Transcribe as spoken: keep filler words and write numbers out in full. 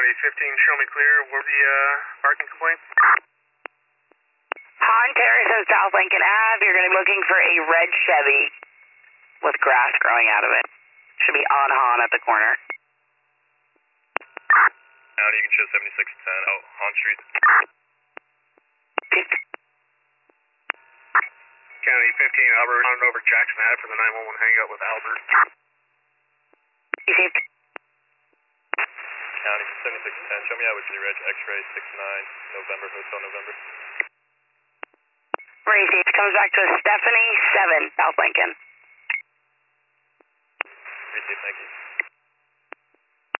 County fifteen, show me clear. What were the uh, parking complaints? Han Terrace and South Lincoln Ave. You're going to be looking for a red Chevy with grass growing out of it. Should be on Han at the corner. County, you can show seventy-six ten out Han Street. County fifteen, Albert, on over Jackson Ave for the nine one one hangout with Albert. Received. County seventy-six ten, show me out with G-Reg, X-ray six nine, November, Hotel November. Received. Comes back to a Stephanie seven, South Lincoln. Received, thank you.